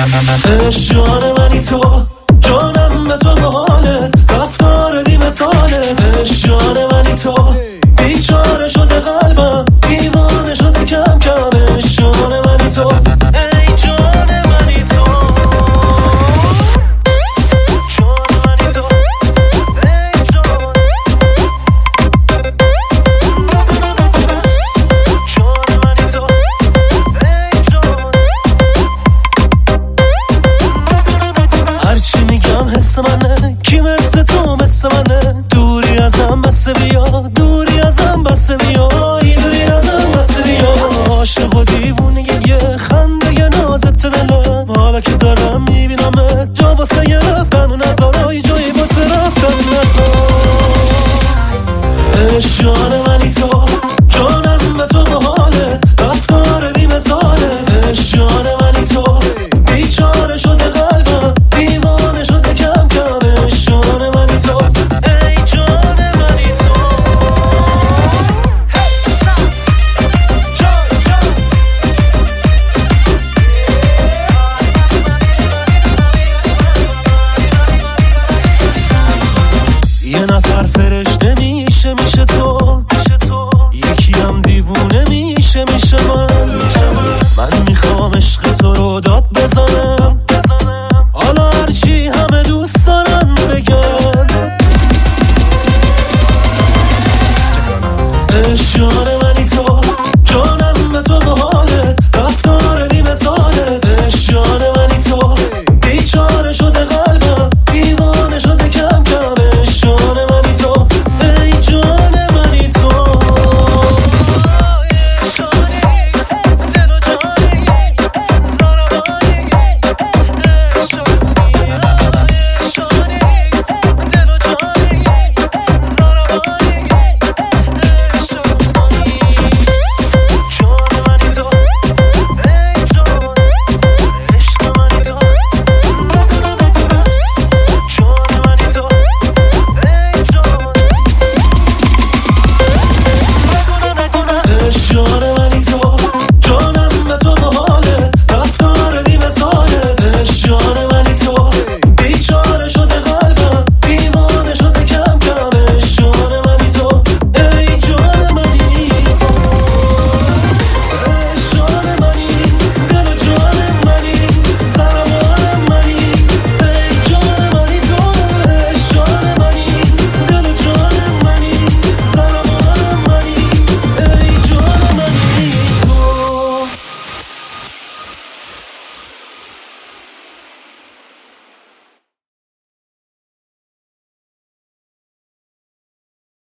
جان منی تو، جانم به تو حالت، رفتار بی مثالت. جان منی تو، بیچاره شده قلبم، دیوانه شده کم کم. جان منی تو، ای جان منی تو، جان منی تو، ای جان، جان منی تو، ای جان. هرچی میگم حس منه، کی مثل تو مثل منه. دوری ازم بس بیا، دوری ازم بس بیا، دوری ازم بس بیا. عاشق و دیوونه یه خنده یه نازت دلم، حالا که دارم میبینم جا واسه یه رفتن و نظارای جایی واسه رفتن نظار. جان منی تو، جانم به تو حالت، رفتار بی مثالت. جان منی تو، بیچاره شده قلبم، دیوانه شده کم کم. جان منی تو، ای جان منی تو، یه نفر فرشته میشه میشه تو، یکی هم دیوونه میشه میشه من. من میخوام عشق تو رو داد بزنم،